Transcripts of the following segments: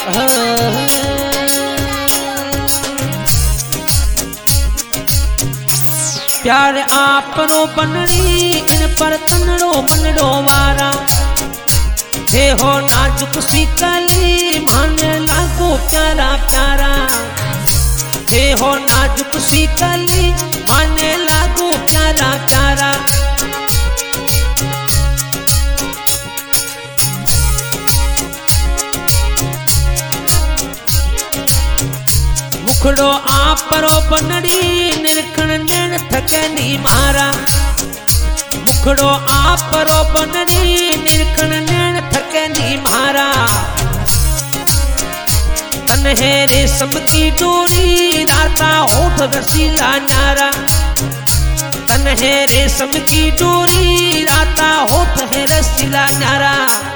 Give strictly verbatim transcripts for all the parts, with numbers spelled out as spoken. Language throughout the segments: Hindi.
प्यार आपरो बनड़ी इन पर तनड़ो मनड़ो वारा हे हो नाजुक सी कली माने लागो प्यारा प्यारा हे हो नाजुक सी कली माने लागो प्यारा प्यारा मुखड़ो आपरो बनड़ी निरखण नैन थके नी मारा मुखड़ो आपरो बनड़ी निरखण नैन थके नी मारा तन है रेशम की डोरी राता होठ रसीला न्यारा तन है रेशम की डोरी राता होठ है रसीला न्यारा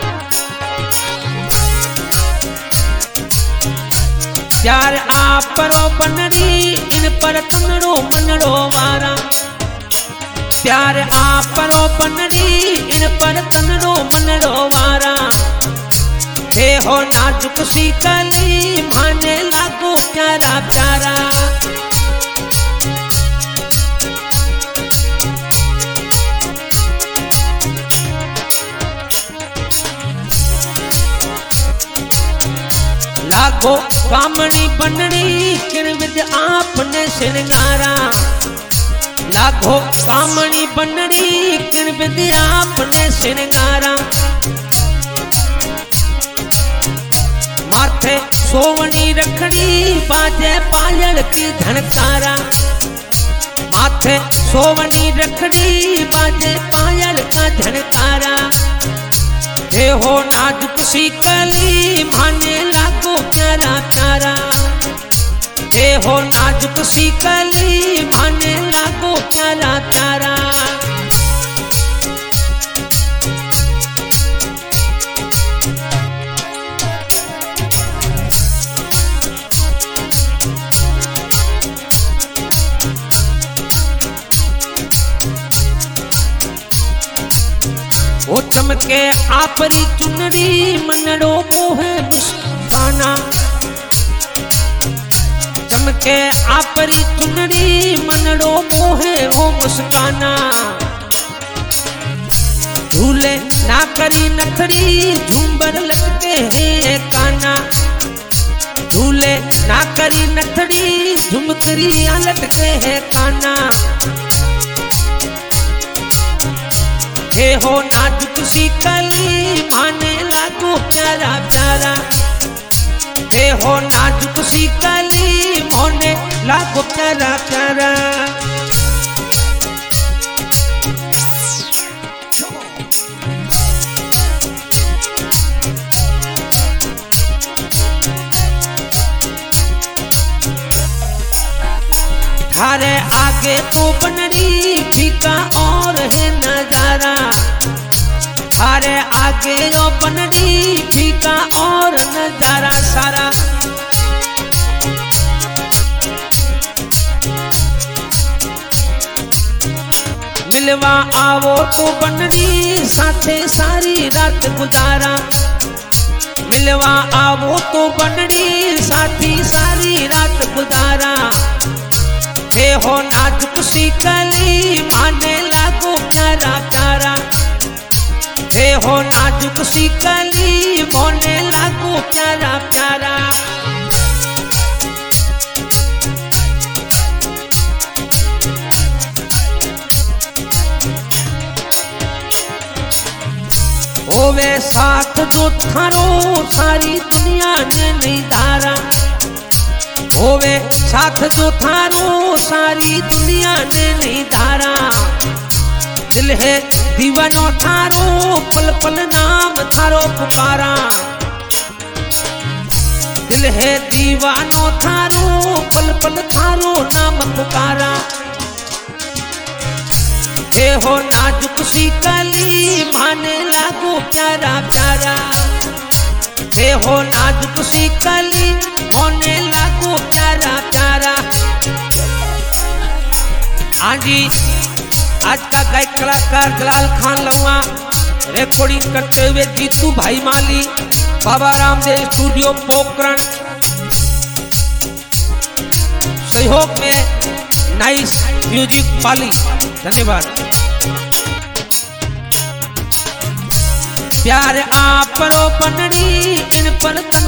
प्यार आपरो बनड़ी इन पर तनड़ो मनड़ो वारा प्यार आपरो बनड़ी इन पर तनड़ो मनड़ो वारा हे हो नाजुक सी कली माने लागो प्यारा प्यारा लागो कामणी बनड़ी किन विद आपने श्रृंगारा लागो कामणी बनड़ी किन विद आपने श्रृंगारा माथे सोवनी रखड़ी बाजे पायल की धनकारा माथे सोवनी रखड़ी बाजे पायल का धनकारा हे हो नाजुक सी कली माने लागो प्यारा प्यारा हे हो नाजुक सी कली माने लागो प्यारा प्यारा ओ चमके आपरी चुनरी मनड़ो मोहे मुस्काना चमके आपरी चुनरी मनड़ो मोहे वो मुस्काना झूले ना करी नथड़ी झुंबर लटके है काना झूले ना करी नथड़ी झुमकरी लटके है काना हे हो नाजुक सी कली माने लागो प्यारा प्यारा हे हो नाजुक सी कली माने लागो प्यारा प्यारा थारे आगे तो बनड़ी फीका और है नजारा थारे आगे जो बनड़ी फीका और नजारा सारा मिलवा आवो तो बनड़ी साथे सारी रात गुजारा मिलवा आवो तो बनड़ी साथी सारी रात गुजारा हे हो नाजुक सी कली माने लागो प्यारा प्यारा हे हो नाजुक सी कली माने लागो प्यारा प्यारा होवे साथ जो थारो सारी दुनिया ने नहीं धारा होवे साथ जो थारो सारी दुनिया ने नहीं धारा दिल है दीवानो थारो पल पल नाम थारो पुकारा दिल है दीवानो थारो पल पल थारो नाम पुकारा हे हो नाजुक सी कली माने लागो प्यारा प्यारा हे हो नाजुक सी कली होने लागो प्यारा प्यारा। हाँ जी, आज का गायक कलाकार जलाल खान लम्मा रिकॉर्डिंग करते हुए जीतू भाई माली। बाबा रामदेव स्टूडियो पोखरण सहयोग में नाइस म्यूजिक पाली। धन्यवाद। प्यार आप रो बनड़ी इन पर